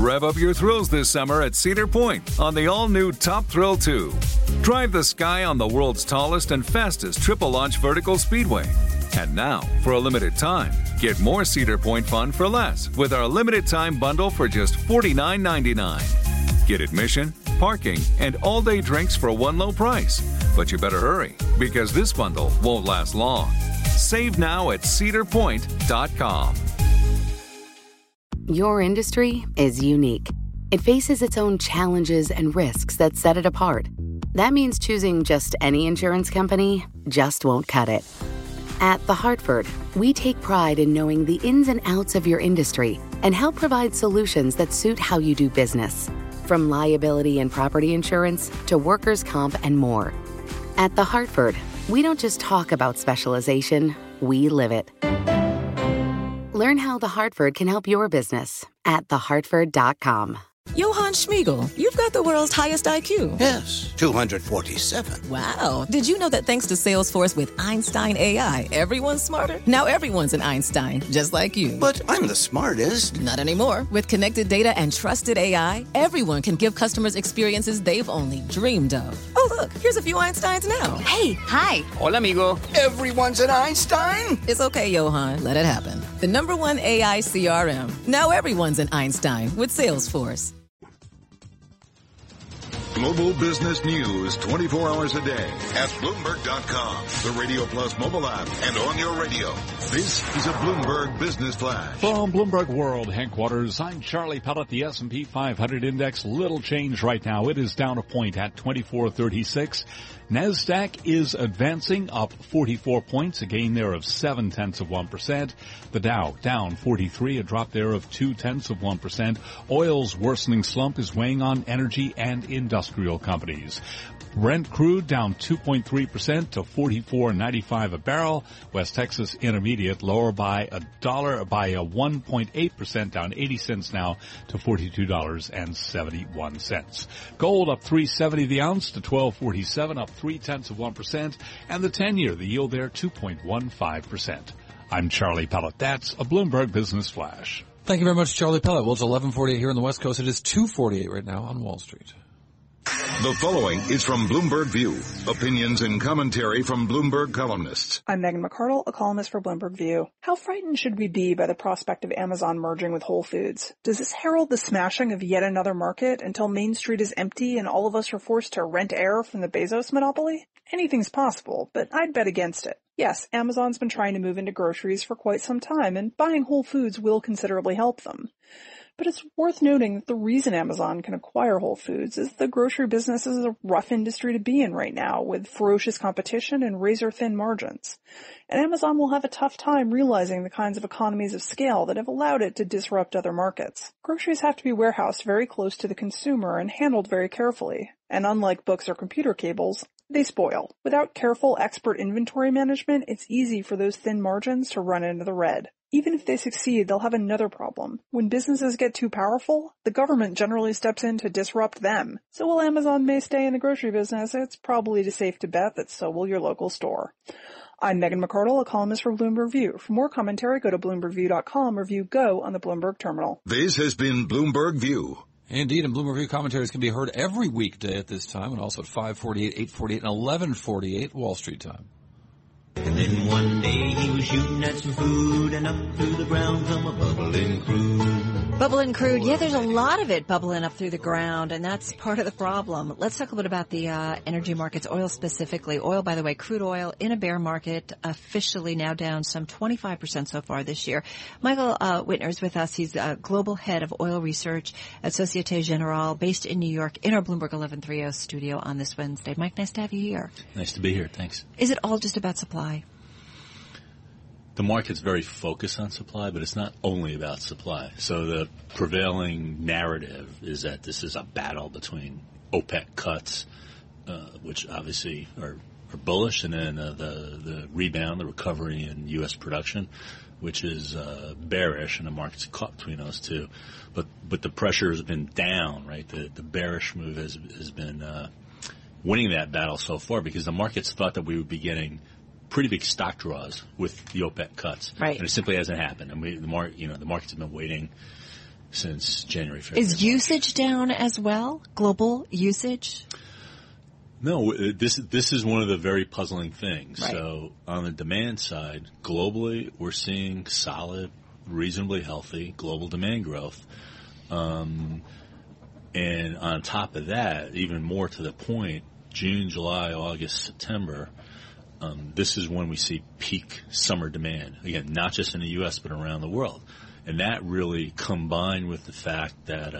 Rev up your thrills this summer at Cedar Point on the all-new Top Thrill 2. Drive the sky on the world's tallest and fastest triple-launch vertical speedway. And now, for a limited time, get more Cedar Point fun for less with our limited-time bundle for just $49.99. Get admission, parking, and all-day drinks for one low price. But you better hurry, because this bundle won't last long. Save now at cedarpoint.com. Your industry is unique. It faces its own challenges and risks that set it apart. That means choosing just any insurance company just won't cut it. At The Hartford, we take pride in knowing the ins and outs of your industry and help provide solutions that suit how you do business. From liability and property insurance to workers' comp and more. At The Hartford, we don't just talk about specialization, we live it. Learn how The Hartford can help your business at thehartford.com. Johann Schmiegel, you've got the world's highest IQ. Yes, 247. Wow. Did you know that thanks to Salesforce with Einstein AI, everyone's smarter? Now everyone's an Einstein, just like you. But I'm the smartest. Not anymore. With connected data and trusted AI, everyone can give customers experiences they've only dreamed of. Oh, look, here's a few Einsteins now. Hey, hi. Hola, amigo. Everyone's an Einstein? It's okay, Johann. Let it happen. The #1 AI CRM. Now everyone's an Einstein with Salesforce. Global business news 24 hours a day at Bloomberg.com, the Radio Plus mobile app, and on your radio. This is a Bloomberg Business Flash. From Bloomberg World Headquarters, I'm Charlie Pellet. The S&P 500 index, little change right now. It is down a point at 2436. NASDAQ is advancing up 44 points, a gain there of 0.7%. The Dow down 43, a drop there of 0.2%. Oil's worsening slump is weighing on energy and industrial companies. Brent crude down 2.3% to $44.95 a barrel. West Texas Intermediate lower by a 1.8%, down 80 cents now to $42.71. Gold up 3.70 the ounce to $12.47, up 0.3%, and the 10-year, the yield there 2.15%. I'm Charlie Pellet. That's a Bloomberg Business Flash. Thank you very much, Charlie Pellet. Well, it's 11:48 here on the West Coast. It is 2:48 right now on Wall Street. The following is from Bloomberg View. Opinions and commentary from Bloomberg columnists. I'm Megan McArdle, a columnist for Bloomberg View. How frightened should we be by the prospect of Amazon merging with Whole Foods? Does this herald the smashing of yet another market until Main Street is empty and all of us are forced to rent air from the Bezos monopoly? Anything's possible, but I'd bet against it. Yes, Amazon's been trying to move into groceries for quite some time, and buying Whole Foods will considerably help them. But it's worth noting that the reason Amazon can acquire Whole Foods is the grocery business is a rough industry to be in right now, with ferocious competition and razor-thin margins. And Amazon will have a tough time realizing the kinds of economies of scale that have allowed it to disrupt other markets. Groceries have to be warehoused very close to the consumer and handled very carefully. And unlike books or computer cables, they spoil. Without careful expert inventory management, it's easy for those thin margins to run into the red. Even if they succeed, they'll have another problem. When businesses get too powerful, the government generally steps in to disrupt them. So while Amazon may stay in the grocery business, it's probably safe to bet that so will your local store. I'm Megan McArdle, a columnist for Bloomberg View. For more commentary, go to BloombergView.com or view Go on the Bloomberg terminal. This has been Bloomberg View. Indeed, and Bloomberg View commentaries can be heard every weekday at this time, and also at 5:48, 8:48, and 11:48 Wall Street time. And then one day he was shooting at some food, and up through the ground come a bubbling crude. Bubbling crude. Yeah, there's a lot of it bubbling up through the ground, and that's part of the problem. Let's talk a bit about the energy markets, oil specifically. Oil, by the way, crude oil in a bear market, officially now down some 25% so far this year. Michael Whitner is with us. He's global head of oil research at Societe Generale, based in New York, in our Bloomberg 1130 studio on this Wednesday. Mike, nice to have you here. Nice to be here. Thanks. Is it all just about supply? The market's very focused on supply, but it's not only about supply. So the prevailing narrative is that this is a battle between OPEC cuts, which obviously are bullish, and then the rebound, the recovery in U.S. production, which is bearish, and the market's caught between those two. But the pressure has been down, right? The bearish move has been winning that battle so far, because the markets thought that we would be getting pretty big stock draws with the OPEC cuts, right? And it simply hasn't happened. And the markets have been waiting since January, February. Is usage down as well? Global usage? No, this is one of the very puzzling things. Right. So on the demand side, globally, we're seeing solid, reasonably healthy global demand growth. And on top of that, even more to the point, June, July, August, September, this is when we see peak summer demand. Again, not just in the U.S., but around the world. And that really combined with the fact that,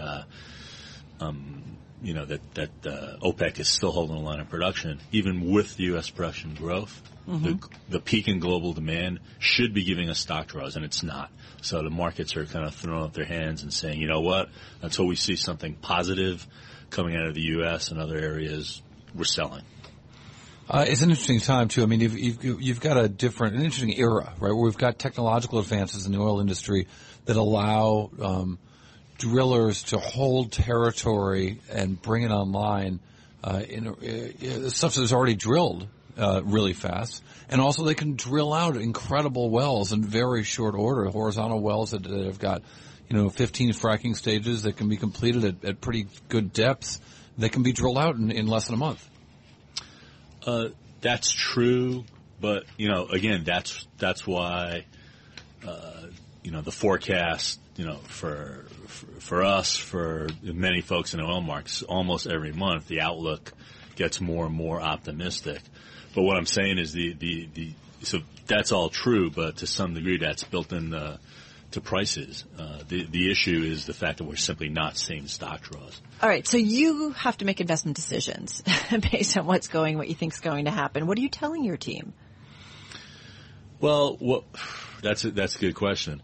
OPEC is still holding the line of production, even with the U.S. production growth, the peak in global demand should be giving us stock draws, and it's not. So the markets are kind of throwing up their hands and saying, you know what, until we see something positive coming out of the U.S. and other areas, we're selling. It's an interesting time too. I mean, you've got an interesting era, right, where we've got technological advances in the oil industry that allow drillers to hold territory and bring it online in stuff that's already drilled really fast, and also they can drill out incredible wells in very short order, horizontal wells that have got 15 fracking stages that can be completed at pretty good depth. That can be drilled out in less than a month. That's true, but again, that's why the forecast, for us, for many folks in the oil markets, almost every month the outlook gets more and more optimistic. But what I'm saying is so that's all true, but to some degree that's built in to prices. The issue is the fact that we're simply not seeing stock draws. All right, so you have to make investment decisions based on what you think is going to happen. What are you telling your team? Well, that's a good question.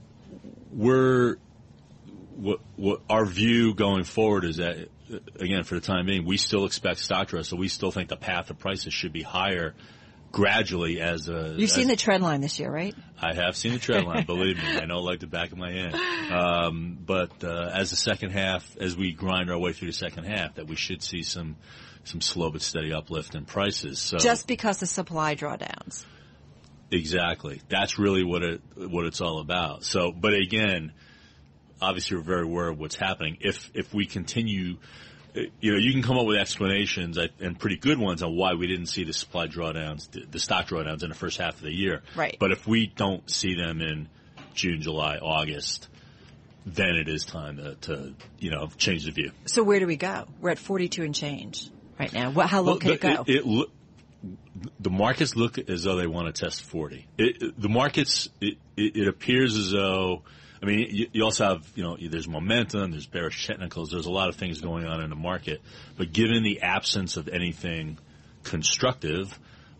Our view going forward is that, again, for the time being, we still expect stock draws, so we still think the path of prices should be higher gradually as You've seen the trend line this year, right? I have seen the trend line, believe me. I know like the back of my hand. But as the second half, as we grind our way through the second half, that we should see some slow but steady uplift in prices. So just because of supply drawdowns. Exactly. That's really what it's all about. So, but again, obviously we're very aware of what's happening. If we continue, you can come up with explanations and pretty good ones on why we didn't see the supply drawdowns, the stock drawdowns in the first half of the year. Right. But if we don't see them in June, July, August, then it is time to change the view. So where do we go? We're at 42 and change right now. How low can it go? The markets look as though they want to test 40. The markets, it appears as though, I mean, you also have, there's momentum, there's bearish technicals, there's a lot of things going on in the market. But given the absence of anything constructive,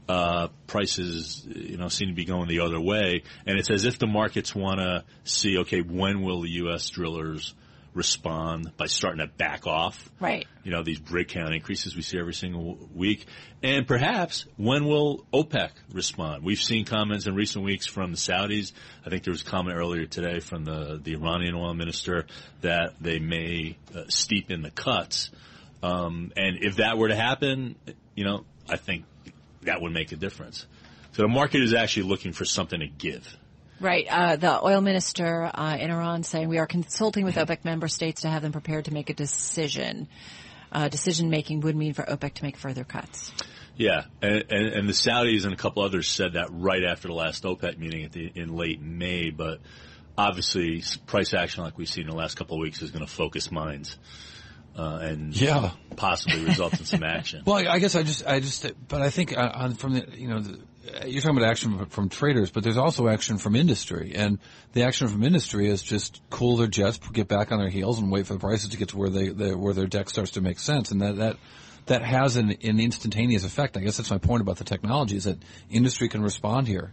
prices, seem to be going the other way. And it's as if the markets want to see, okay, when will the U.S. drillers respond by starting to back off? Right. These rig count increases we see every single week. And perhaps when will OPEC respond? We've seen comments in recent weeks from the Saudis. I think there was a comment earlier today from the Iranian oil minister that they may steepen the cuts. And if that were to happen, I think that would make a difference. So the market is actually looking for something to give. Right. The oil minister in Iran saying we are consulting with OPEC member states to have them prepared to make a decision. Decision-making would mean for OPEC to make further cuts. Yeah, and the Saudis and a couple others said that right after the last OPEC meeting in late May. But obviously, price action like we've seen in the last couple of weeks is going to focus minds. And possibly result in some action. Well, I guess but I think from the, you're talking about action from traders, but there's also action from industry, and the action from industry is just cool their jets, get back on their heels, and wait for the prices to get to where their deck starts to make sense, and that has an instantaneous effect. I guess that's my point about the technology, is that industry can respond here.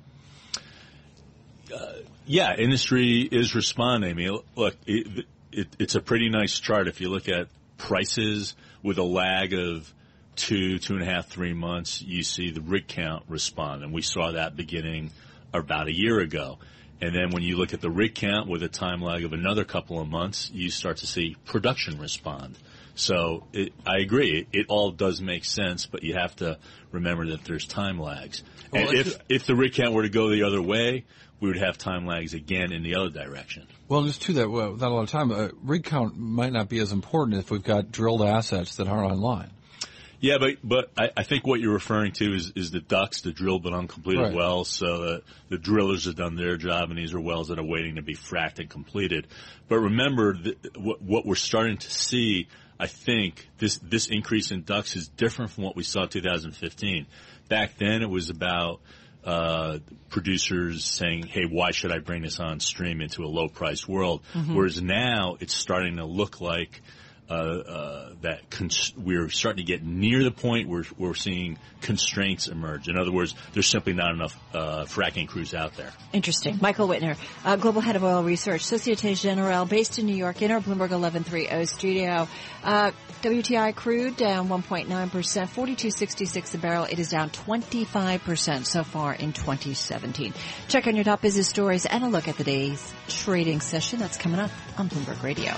Yeah, industry is responding. I mean, look, it's a pretty nice chart if you look at prices with a lag of 2.5, 3 months. You see the rig count respond, and we saw that beginning about a year ago. And then when you look at the rig count with a time lag of another couple of months, you start to see production respond. So I agree, it all does make sense, but you have to remember that there's time lags. And if the rig count were to go the other way, we would have time lags again in the other direction. Well, just to that, without a lot of time, rig count might not be as important if we've got drilled assets that aren't online. Yeah, but I think what you're referring to is the DUCs, the drilled but uncompleted wells. So the drillers have done their job, and these are wells that are waiting to be fracked and completed. But remember, what we're starting to see, I think, this increase in DUCs is different from what we saw in 2015. Back then, it was about producers saying, hey, why should I bring this on stream into a low-priced world? Mm-hmm. Whereas now it's starting to look like we're starting to get near the point where we're seeing constraints emerge. In other words, there's simply not enough fracking crews out there. Interesting. Michael Whitner, Global Head of Oil Research, Societe Generale, based in New York, in our Bloomberg 1130 studio. WTI crude down 1.9%, 42.66 a barrel. It is down 25% so far in 2017. Check on your top business stories and a look at the day's trading session. That's coming up on Bloomberg Radio.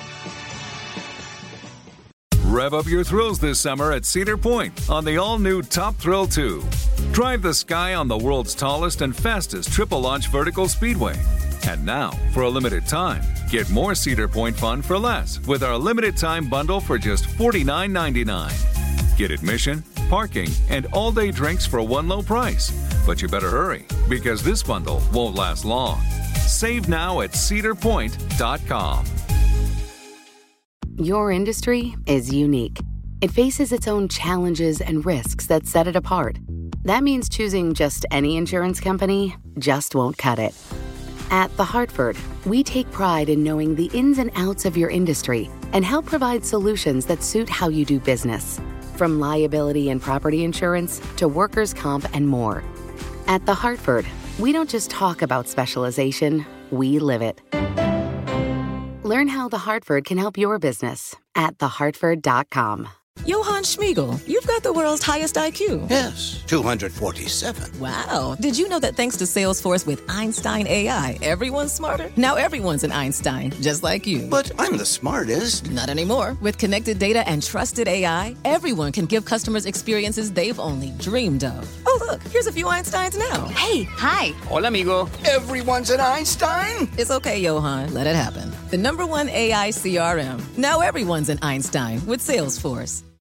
Rev up your thrills this summer at Cedar Point on the all-new Top Thrill 2. Drive the sky on the world's tallest and fastest triple-launch vertical speedway. And now, for a limited time, get more Cedar Point fun for less with our limited-time bundle for just $49.99. Get admission, parking, and all-day drinks for one low price. But you better hurry, because this bundle won't last long. Save now at cedarpoint.com. Your industry is unique. It faces its own challenges and risks that set it apart. That means choosing just any insurance company just won't cut it. At The Hartford, we take pride in knowing the ins and outs of your industry and help provide solutions that suit how you do business. From liability and property insurance to workers' comp and more. At The Hartford, we don't just talk about specialization, we live it. Learn how The Hartford can help your business at thehartford.com. Johann Schmiegel, you've got the world's highest IQ. Yes, 247. Wow. Did you know that thanks to Salesforce with Einstein AI, everyone's smarter? Now everyone's an Einstein, just like you. But I'm the smartest. Not anymore. With connected data and trusted AI, everyone can give customers experiences they've only dreamed of. Oh, look, here's a few Einsteins now. Hey, hi. Hola, amigo. Everyone's an Einstein? It's okay, Johann. Let it happen. The #1 AI CRM. Now everyone's an Einstein with Salesforce.